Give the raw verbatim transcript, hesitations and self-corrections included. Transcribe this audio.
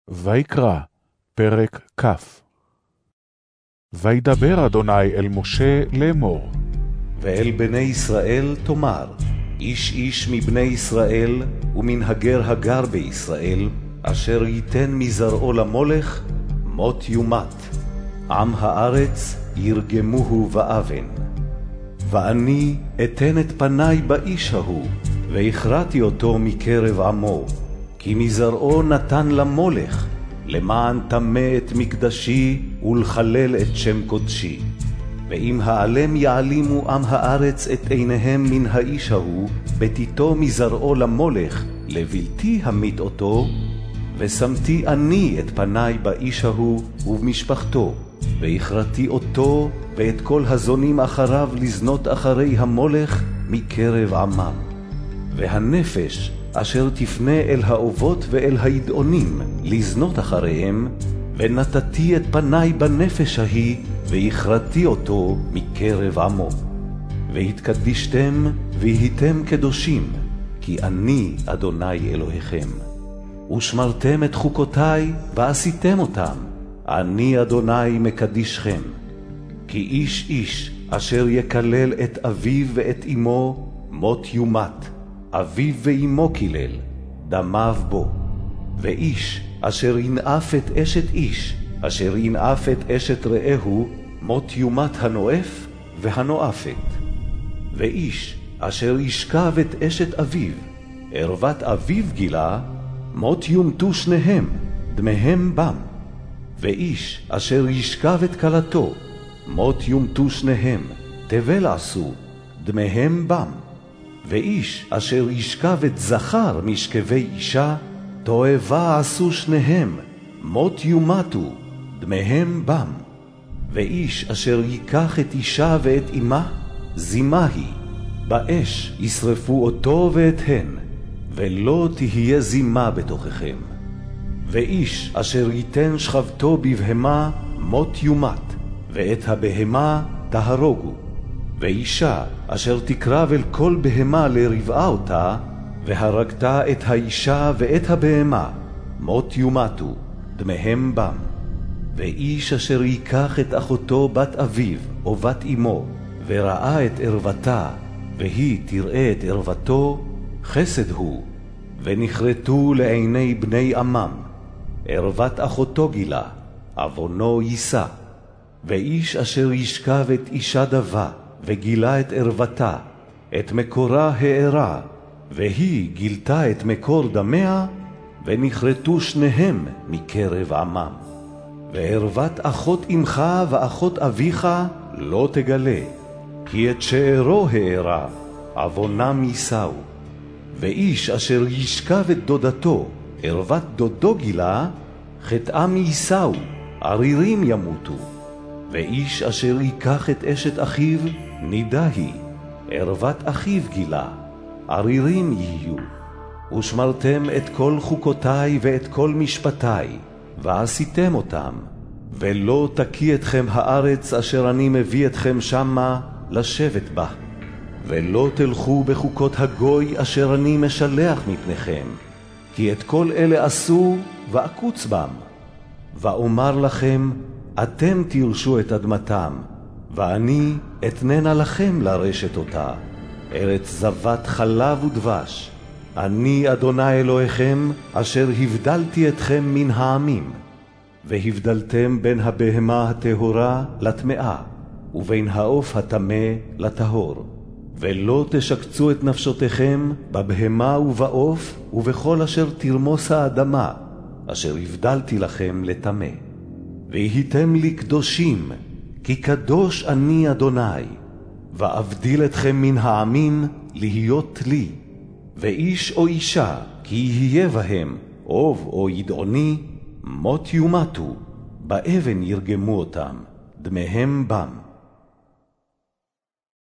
ויקרא, פרק כ'. וידבר אדוני אל משה לאמור. ואל בני ישראל תאמר, איש איש מבני ישראל ומן הגר הגר בישראל, אשר ייתן מזרעו למולך, מות יומת. עם הארץ ירגמוהו באבן. ואני אתן את פניי באיש ההוא, והכרעתי אותו מקרב עמו, כי מזרעו נתן למולך, למען טמא את מקדשי ולחלל את שם קודשי. ואם העלם יעלימו עם הארץ את עיניהם מן האיש ההוא, בתיתו מזרעו למולך, לבלתי המית אותו, ושמתי אני את פניי באיש ההוא ובמשפחתו, והכרעתי אותו ואת כל הזונים אחריו לזנות אחרי המולך מקרב עמם. והנפש אשר תפנה אל האובות ואל הידעונים לזנות אחריהם, ונתתי את פניי בנפש ההיא, והכרעתי אותו מקרב עמו. והתקדישתם והייתם קדושים, כי אני אדוני אלוהיכם. ושמרתם את חוקותיי ועשיתם אותם, אני אדוני מקדישכם. כי איש איש אשר יקלל את אביו ואת אמו, מות יומת. אביו ואמו קילל, דמיו בו. ואיש אשר ינאף את אשת איש, אשר ינאף את אשת רעהו, מות יומת הנואף והנואפת. ואיש אשר ישכב את אשת אביו, ערוות אביו גילה, מות יומתו שניהם, דמיהם בם. ואיש אשר ישכב את כלתו, מות יומתו שניהם, תבל עשו, דמיהם בם. ואיש אשר ישכב את זכר משכבי אישה, תועבה עשו שניהם, מות יומתו, דמיהם בם. ואיש אשר ייקח את אישה ואת אמה, זימה היא, באש ישרפו אותו ואת הן, ולא תהיה זימה בתוככם. ואיש אשר ייתן שכבתו בבהמה, מות יומת, ואת הבהמה תהרוגו. ואישה אשר תקרב אל כל בהמה לרבעה אותה, והרגת את האישה ואת הבהמה, מות יומתו, דמיהם בם. ואיש אשר ייקח את אחותו בת אביו או בת אמו, וראה את ערוותה, והיא תראה את ערוותו, חסד הוא, ונכרתו לעיני בני עמם. ערוות אחותו גילה, עוונו יישא. ואיש אשר ישכב את אישה דבה, וגילה את ערוותה, את מקורה הערה, והיא גילתה את מקור דמיה, ונכרתו שניהם מקרב עמם. וערוות אחות אמך ואחות אביך לא תגלה, כי את שארו הערה, עוונם יישאו. ואיש אשר ישכב את דודתו, ערוות דודו גילה, חטאם יישאו, ערירים ימותו. ואיש אשר ייקח את אשת אחיו, נידה היא, ערוות אחיו גילה, ערירים יהיו. ושמרתם את כל חוקותיי ואת כל משפטיי, ועשיתם אותם, ולא תקיא אתכם הארץ אשר אני מביא אתכם שמה לשבת בה. ולא תלכו בחוקות הגוי אשר אני משלח מפניכם, כי את כל אלה עשו ואקוץ בם. ואומר לכם, אתם תירשו את אדמתם, ואני אתננה לכם לרשת אותה, ארץ זבת חלב ודבש. אני אדוני אלוהיכם, אשר הבדלתי אתכם מן העמים. והבדלתם בין הבהמה הטהורה לטמאה, ובין העוף הטמא לטהור. ולא תשקצו את נפשותיכם בבהמה ובעוף, ובכל אשר תרמוס האדמה, אשר הבדלתי לכם לטמא. והייתם לי קדושים, כי קדוש אני אדוני, ואבדיל אתכם מן העמים להיות לי. ואיש או אישה, כי יהיה בהם אוב או ידעוני, מות יומתו, באבן ירגמו אותם, דמיהם בם.